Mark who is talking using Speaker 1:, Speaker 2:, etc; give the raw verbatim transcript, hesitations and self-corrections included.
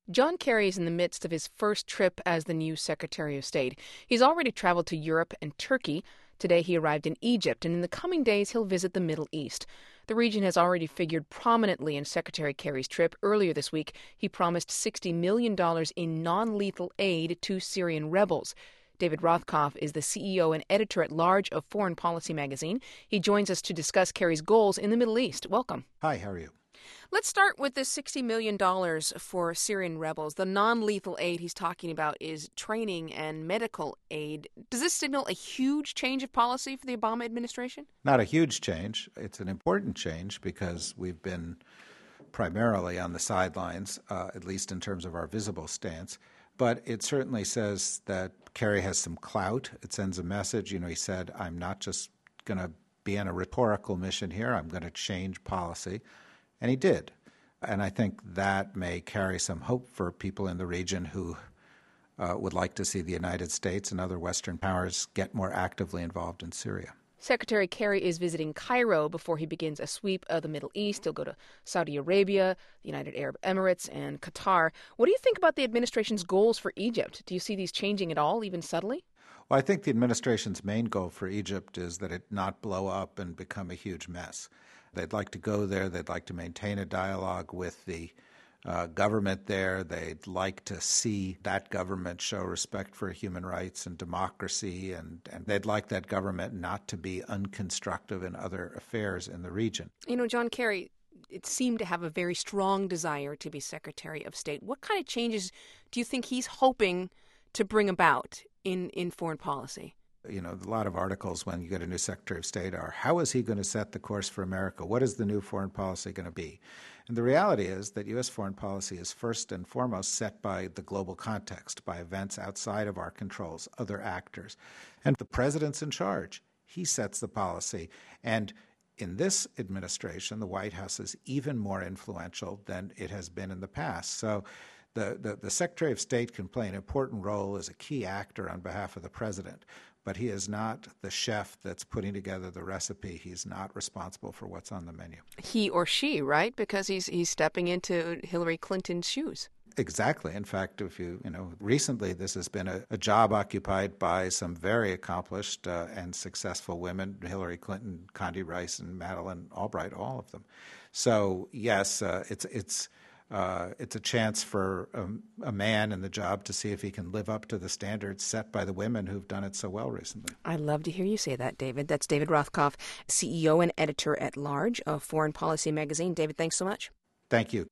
Speaker 1: John Kerry is in the midst of his first trip as the new Secretary of State. He's already traveled to Europe and Turkey. Today he arrived in Egypt, and in the coming days he'll visit the Middle East. The region has already figured prominently in Secretary Kerry's trip. Earlier this week, he promised sixty million dollars in non-lethal aid to Syrian rebels. David Rothkopf is the C E O and editor-at-large of Foreign Policy magazine. He joins us to discuss Kerry's goals in the Middle East. Welcome.
Speaker 2: Hi, how are you?
Speaker 1: Let's start with the sixty million dollars for Syrian rebels. The non-lethal aid he's talking about is training and medical aid. Does this signal a huge change of policy for the Obama administration?
Speaker 2: Not a huge change. It's an important change because we've been primarily on the sidelines, uh, at least in terms of our visible stance. But it certainly says that Kerry has some clout. It sends a message. You know, he said, I'm not just going to be on a rhetorical mission here. I'm going to change policy. And he did. And I think that may carry some hope for people in the region who uh, would like to see the United States and other Western powers get more actively involved in Syria.
Speaker 1: Secretary Kerry is visiting Cairo before he begins a sweep of the Middle East. He'll go to Saudi Arabia, the United Arab Emirates, and Qatar. What do you think about the administration's goals for Egypt? Do you see these changing at all, even subtly?
Speaker 2: Well, I think the administration's main goal for Egypt is that it not blow up and become a huge mess. They'd like to go there. They'd like to maintain a dialogue with the uh, government there. They'd like to see that government show respect for human rights and democracy, and, and they'd like that government not to be unconstructive in other affairs in the region.
Speaker 1: You know, John Kerry, it seemed to have a very strong desire to be Secretary of State. What kind of changes do you think he's hoping to bring about in, in foreign policy?
Speaker 2: You know, a lot of articles when you get a new Secretary of State are, how is he going to set the course for America? What is the new foreign policy going to be? And the reality is that U S foreign policy is first and foremost set by the global context, by events outside of our controls, other actors. And the president's in charge. He sets the policy. And in this administration, the White House is even more influential than it has been in the past. So the, the, the Secretary of State can play an important role as a key actor on behalf of the president. But he is not the chef that's putting together the recipe. He's not responsible for what's on the menu.
Speaker 1: He or she, right? Because he's he's stepping into Hillary Clinton's shoes.
Speaker 2: Exactly. In fact, if you, you know, recently this has been a, a job occupied by some very accomplished uh, and successful women, Hillary Clinton, Condi Rice, and Madeleine Albright, all of them. So, yes, uh, it's it's Uh, it's a chance for a, a man in the job to see if he can live up to the standards set by the women who've done it so well recently.
Speaker 1: I love to hear you say that, David. That's David Rothkopf, C E O and editor-at-large of Foreign Policy magazine. David, thanks so much.
Speaker 2: Thank you.